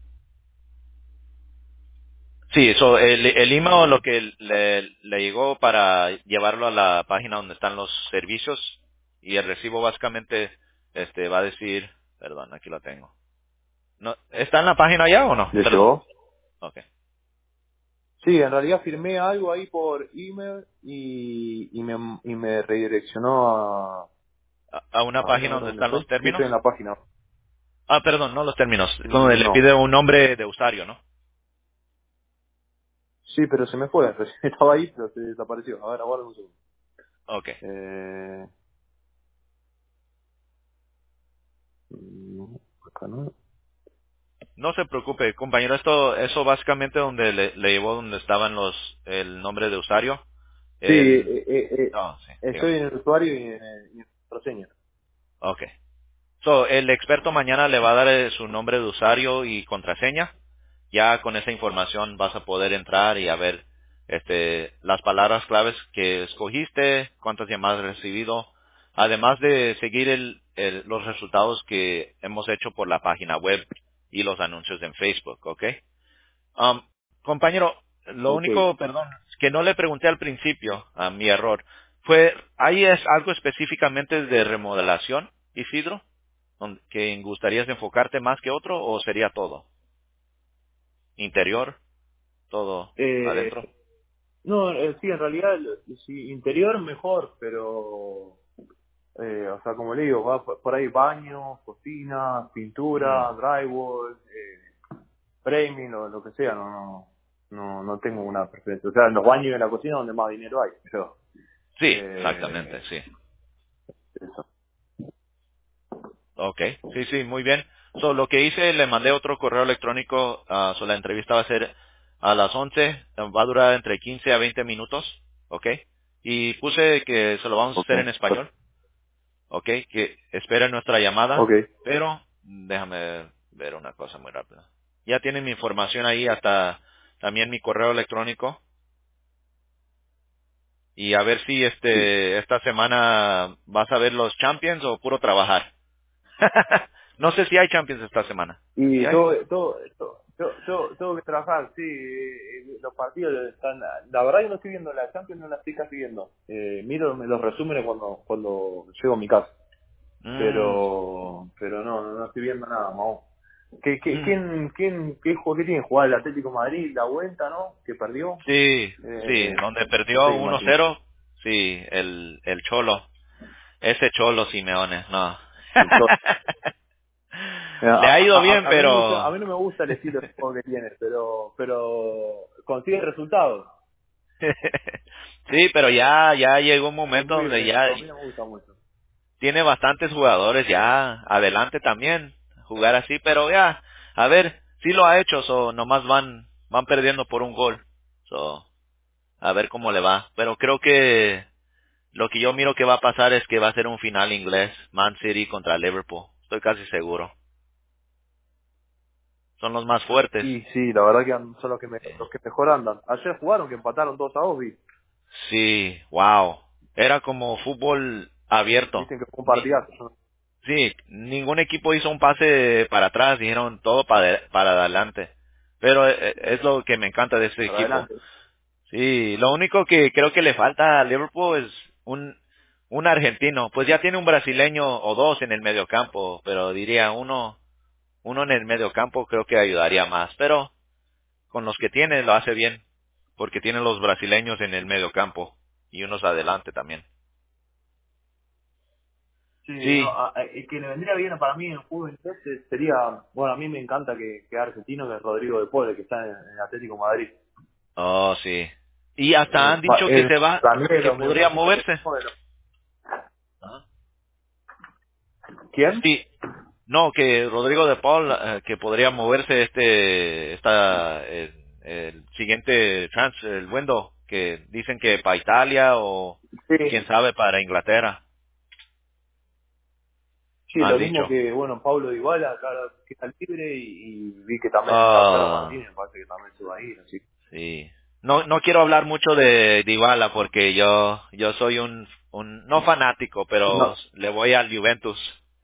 Sí, so, el, el email lo que le, le llegó para llevarlo a la página donde están los servicios y el recibo básicamente este va a decir, perdón, aquí lo tengo. No, ¿está en la página ya o no? ¿Le Perdón. llegó? Okay. Sí, en realidad firmé algo ahí por email y, y, me, y me redireccionó a... A, a una A ver, a página ver donde dónde están estoy. los Sí, términos. estoy en la página. Ah, perdón, no los términos. Donde Mm, le No. pide un nombre de usuario, ¿no? Sí, pero se me fue. Estaba ahí, pero se desapareció. A ver, aguarda un segundo. Okay. Eh... No, acá no. No se preocupe, compañero, esto, eso básicamente donde le, le llevó donde estaban los, el nombre de usuario. Sí, El, eh, eh, eh, no, sí, estoy dígame. en el usuario y en, y en contraseña. Okay. So, el experto mañana le va a dar eh, su nombre de usuario y contraseña. Ya con esa información vas a poder entrar y a ver este, las palabras claves que escogiste, cuántas llamadas has recibido, además de seguir el- el- los resultados que hemos hecho por la página web y los anuncios en Facebook, ¿ok? Um, compañero, lo Ok. único, perdón, que no le pregunté al principio, a mi error, fue, ¿ahí es algo específicamente de remodelación, Isidro? ¿Donde- ¿Que gustarías enfocarte más que otro o sería todo? ¿Interior? ¿Todo Eh, adentro? no, eh, sí, en realidad, el- sí, interior mejor, pero... Eh, o sea, como le digo, va por por ahí baño, cocina, Mm, pintura, drywall, eh, framing o lo que sea, no, no, no, no tengo una preferencia. O sea, en los baños y en la cocina donde más dinero hay, pero sí, exactamente, eh, sí. eso. Ok, sí, sí, muy bien. So, lo que hice, le mandé otro correo electrónico, ah, so la entrevista va a ser a las once, eh, va a durar entre quince a veinte minutos, ok. Y puse que se lo vamos a Ok, hacer en español, ok, que esperen nuestra ok, llamada, pero déjame ver una cosa muy rápida. Ya tienen mi información ahí, hasta también mi correo electrónico, y a ver si sí. este esta semana vas a ver los Champions o puro trabajar. No sé si hay Champions esta semana. ¿Sí Y hay? todo, todo, todo, todo- todo- tengo que trabajar, sí, eh, los partidos están, la verdad yo no estoy viendo la Champions, no la estoy casi viendo. Eh, miro los resúmenes cuando, cuando llego a mi casa. Mm, pero pero no, no, no estoy viendo nada, Mau. ¿Qué, qué, mm. quién, quién, qué, juego- qué tiene que jugar el Atlético de Madrid? La vuelta, ¿no? Que perdió. Sí, sí, Eh, donde no sé, perdió uno imagino. cero, sí, el, el Cholo. Ese Cholo Simeone, no. El to- Eh, Le A, ha ido a, bien, a, a mí no me gusta, a pero... mí no me gusta el estilo de juego que tiene, pero pero consigue resultados. Sí, pero ya, ya llegó un momento donde Cumple, ya a mí no me gusta mucho. tiene bastantes jugadores ya adelante también jugar así, pero ya, a ver, sí lo ha hecho, so nomás van van perdiendo por un gol. So, a ver cómo le va, pero creo que lo que yo miro que va a pasar es que va a ser un final inglés, Man City contra Liverpool. Estoy casi seguro. Son los más fuertes. Y sí, la verdad que an- son los que, me, Eh, los que mejor andan. Ayer jugaron que empataron dos a dos, vi. Sí, wow. Era como fútbol abierto. Dicen que fue un Ni- partidazo. Sí, ningún equipo hizo un pase para atrás, dijeron todo para, para adelante. Pero eh, es lo que me encanta de este Para equipo. adelante. Sí, lo único que creo que le falta a Liverpool es un, un argentino. Pues ya tiene un brasileño o dos en el mediocampo, pero diría uno, uno en el mediocampo creo que ayudaría más. Pero con los que tiene lo hace bien, porque tiene los brasileños en el medio campo y unos adelante también. Sí, no, Sí, a- a- el que le vendría bien para mí en el juego entonces sería, bueno, a mí me encanta que, que argentino, que es Rodrigo de Paul, que está en, en Atlético de Madrid. oh sí. Y hasta Eh, han pa- dicho que eh, se va, para mí de que los podría mediocampistas moverse. que bueno. Ajá. ¿Quién? Sí, no, que Rodrigo de Paul, eh, que podría moverse este, esta, el, el siguiente trans, el window, que dicen que para Italia o Sí, quién sabe para Inglaterra, sí, han lo mismo dicho. que, bueno, Pablo Dybala, acá que está libre y, y vi que también Lautaro Ah, Martínez me parece que también se va a ir, así. sí. No, no quiero hablar mucho de Dybala porque yo, yo soy un, un, no fanático, pero No. le voy al Juventus.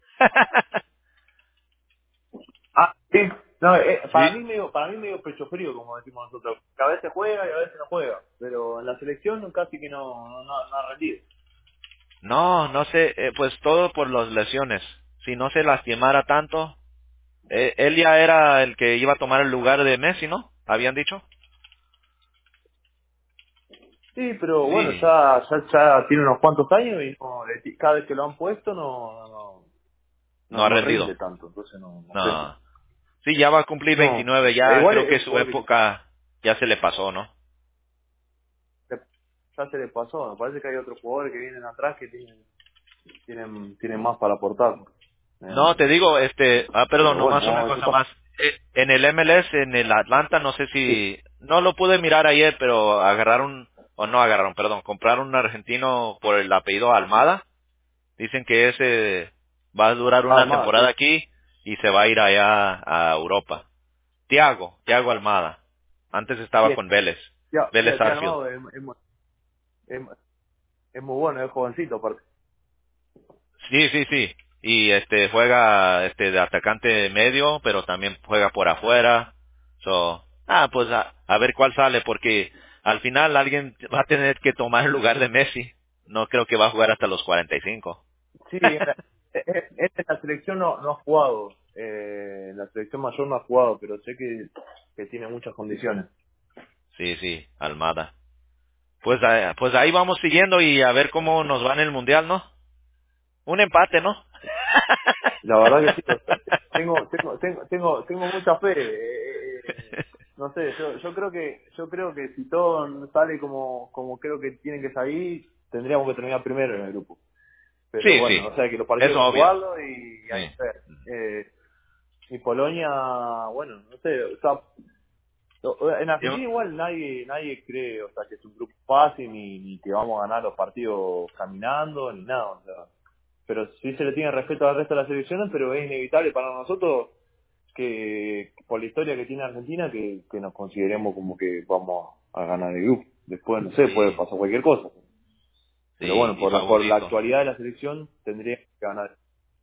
Ah, sí. No, eh, para Sí. mí medio, para mí medio pecho frío, como decimos nosotros. Que a veces juega y a veces no juega. Pero en la selección casi que no, no, no, no ha rendido. No, no sé, eh, pues todo por las lesiones. Si no se lastimara tanto, eh, él ya era el que iba a tomar el lugar de Messi, ¿no? ¿Habían dicho? Sí, pero bueno, Sí. ya, ya, ya tiene unos cuantos años y no, le- cada vez que lo han puesto no, no, No no, ha no rendido. rinde tanto, entonces no, no sé. No. Sí, ya va a cumplir No, veintinueve, eh, ya igual creo es que un su jugador que época ya se le pasó, ¿no? se- ya se le pasó. Me parece que hay otros jugadores que vienen atrás que tienen, tienen, tienen más para aportar. No, te Eh, digo, este, ah, perdón, pero bueno, nomás una no, eso cosa pasa. más. Eh, En el M L S, en el Atlanta, no sé Sí, si, no lo pude mirar ayer, pero agarraron, o no agarraron, perdón, compraron un argentino por el apellido Almada. Dicen que ese va a durar una Armada, temporada sí. aquí y se va a ir allá a Europa. Tiago, Tiago Almada. Antes estaba Bien. con Vélez, Ya, sí, Vélez así Sarsfield. Armado es, es, mu- es, es muy bueno, es jovencito aparte. Sí, sí, sí. Y este juega este de atacante medio, pero también juega por afuera. So, ah, pues a, a ver cuál sale porque al final alguien va a tener que tomar el lugar de Messi. No creo que va a jugar hasta los cuarenta y cinco. Sí, en la, eh, eh, en la selección no, no ha jugado. Eh, en la selección mayor no ha jugado, pero sé que, que tiene muchas condiciones. Sí, sí, Almada. Pues, eh, pues ahí vamos siguiendo y a ver cómo nos va en el mundial, ¿no? Un empate, ¿no? La verdad que sí, o sea, tengo, tengo, tengo, tengo, tengo mucha fe. eh, eh, no sé, yo, yo creo que, yo creo que si todo sale como, como creo que tienen que salir, tendríamos que terminar primero en el grupo. Pero Sí, bueno, sí, o sea que los es partidos hay que obvio. jugarlos y hay Sí, que ver. Eh, y Polonia, bueno, no sé, o sea, lo- en Yo- Argentina igual nadie nadie cree, o sea, que es un grupo fácil ni, ni que vamos a ganar los partidos caminando ni nada, o sea, pero sí se le tiene respeto al resto de las selecciones, pero es inevitable para nosotros que por la historia que tiene Argentina que, que nos consideremos como que vamos a ganar el grupo. Después no sé, puede sí, pasar cualquier cosa, pero sí, bueno, y por la por la favorito. actualidad de la selección tendría que ganar.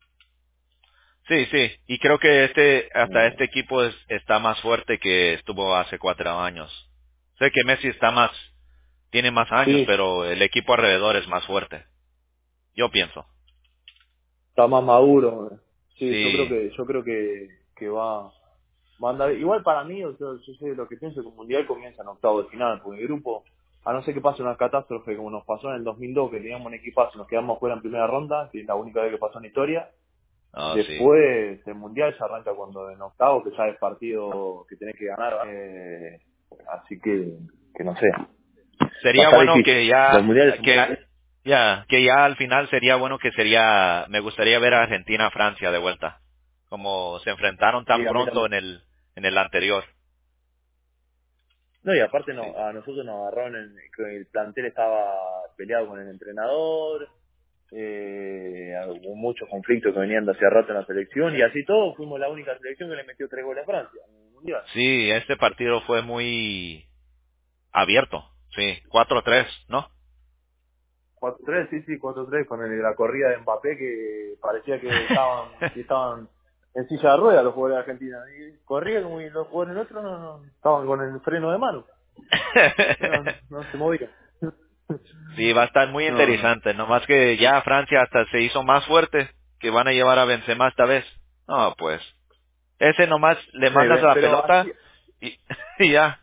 Sí, sí, y creo que este, hasta Eh, este equipo es- está más fuerte que estuvo hace cuatro años. Sé que Messi está más, tiene más años, sí, pero el equipo alrededor es más fuerte. Yo pienso. está más maduro. Sí, yo creo Sí, que yo creo que, que va, va a andar. Igual para mí, o sea, yo sé lo que pienso que el mundial comienza en octavo de final, porque el grupo, a no ser que pase una catástrofe como nos pasó en el dos mil dos, que teníamos un equipazo y nos quedamos fuera en primera ronda, que es la única vez que pasó en la historia. ah, sí. Después el mundial se arranca cuando en octavo, que ya es partido que tenés que ganar. Eh, así que, que no sé, va a Sería estar bueno difícil. que Los ya, mundiales son muy que, ya, que ya al final sería bueno que sería, me gustaría ver a Argentina-Francia de vuelta. Como se enfrentaron sí, tan a mí pronto también. en el, en el anterior. No, y aparte no, Sí. a nosotros nos agarraron en, que el plantel estaba peleado con el entrenador, eh, hubo muchos conflictos que venían de hace rato en la selección y así todo fuimos la única selección que le metió tres goles a Francia en el mundial. Sí, este partido fue muy abierto. Sí, cuatro tres, ¿no? cuatro tres, sí, sí, cuatro tres con el- la corrida de Mbappé que parecía que estaban que estaban en silla de ruedas los jugadores de Argentina. Y corría como y los jugadores nuestros no, no, estaban con el freno de mano, no, no se movían. Sí, va a estar muy No, no. interesante. Nomás que ya Francia hasta se hizo más fuerte, que van a llevar a Benzema esta vez. No, pues. Ese nomás le mandas Eh, la Pero así, pelota y, y ya.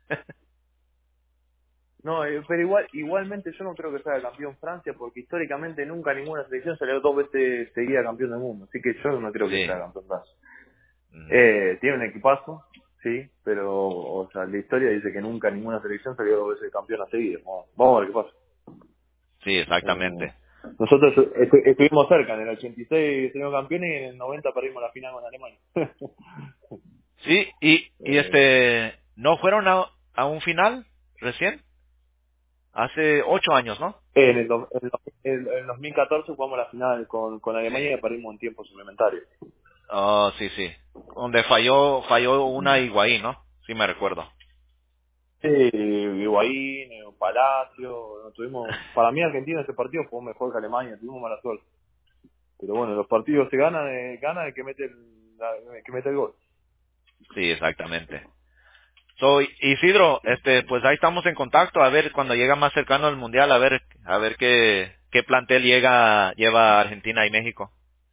No, eh, pero igual, igualmente yo no creo que sea campeón Francia, porque históricamente nunca ninguna selección salió dos veces seguida campeón del mundo, así que yo no creo que Sí. sea campeón Francia. Ujú. Eh, tiene un equipazo, sí, pero, o sea, la historia dice que nunca ninguna selección salió dos veces campeona seguida. Vamos, vamos a ver qué pasa. Sí, Eh, exactamente. nosotros estu- estuvimos cerca, en el ochenta y seis salimos campeones y en el noventa perdimos la final con Alemania. Sí, y, y eh, este, ¿no fueron a, a un final recién? Hace ocho años, ¿no? en, el, do- en, el, en el dos mil catorce jugamos la final con, con Sí. Alemania y perdimos en tiempo suplementario. Oh, sí, sí. Donde falló, falló una Higuaín, ¿no? Sí me recuerdo. Sí, Higuaín, eh, Palacio, no tuvimos, para mí Argentina ese partido fue mejor que Alemania, tuvimos mala suerte. Pero bueno, los partidos se ganan, eh, gana el que mete el, la- el que mete el gol. Sí, exactamente. So, Isidro, este, pues ahí estamos en contacto, a ver cuando llega más cercano al mundial, a ver, a ver qué, qué plantel llega, lleva Argentina y México.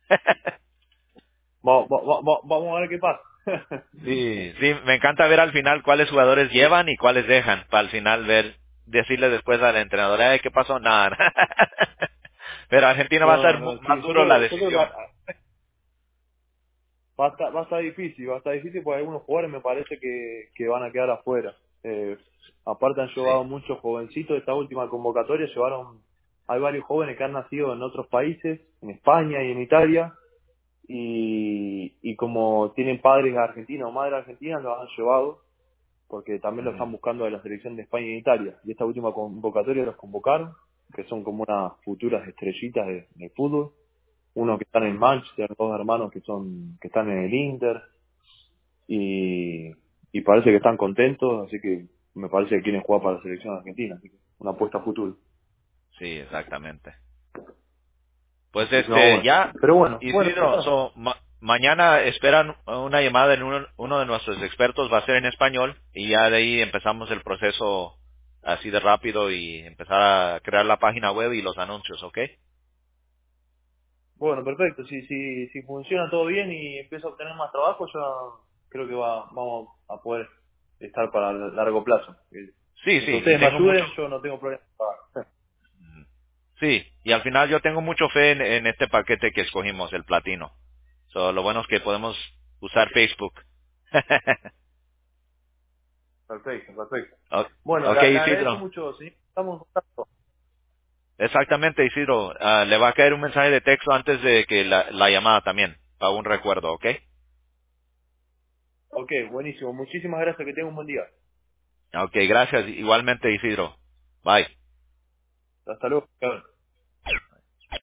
Va- va- va- va- vamos a ver qué pasa. Sí, sí, me encanta ver al final cuáles jugadores llevan y cuáles dejan, para al final ver, decirle después al entrenador, "Ay, ¿qué pasó? Nada. Pero Argentina va a no, ser mu- no, más sí, yo duro la creo, yo creo que decisión. va, va a estar, va a estar difícil, va a estar difícil porque algunos jugadores me parece que, que van a quedar afuera. Eh, aparte han Sí. llevado muchos jovencitos de esta última convocatoria, llevaron, hay varios jóvenes que han nacido en otros países, en España y en Italia, y, y como tienen padres argentinos o madres argentinas, los han llevado porque también lo Ujú, están buscando de la selección de España e Italia. Y esta última convocatoria los convocaron, que son como unas futuras estrellitas de, de fútbol. Uno que están en ujú. Manchester, dos hermanos que son que están en el Inter y, y parece que están contentos, así que me parece que quieren jugar para la selección argentina, así que una apuesta a futuro. Sí, exactamente. Pues Así que vamos a este, ver. ya, Pero bueno, bueno, Isidro, nada. so, ma- mañana esperan una llamada en uno, uno de nuestros expertos, va a ser en español, y ya de ahí empezamos el proceso así de rápido y empezar a crear la página web y los anuncios, ¿ok? Bueno, perfecto. Si, si, si funciona todo bien y empiezo a obtener más trabajo, ya creo que va, vamos a poder estar para el largo plazo. Sí, sí, Mientras y ustedes me tengo mucho, ayuden, yo no tengo problema. sí, y al final yo tengo mucho fe en, en este paquete que escogimos, el platino. So, lo bueno es que podemos usar Facebook. Perfecto, perfecto. O- Bueno, ok, le, le agradezco Isidro. mucho, señor. Estamos en contacto. Exactamente, Isidro. Ah, le va a caer un mensaje de texto antes de que la, la llamada también, para un recuerdo, ¿ok? Ok, buenísimo. Muchísimas gracias. Que tenga un buen día. Ok, gracias. Igualmente, Isidro. Bye. Hasta luego.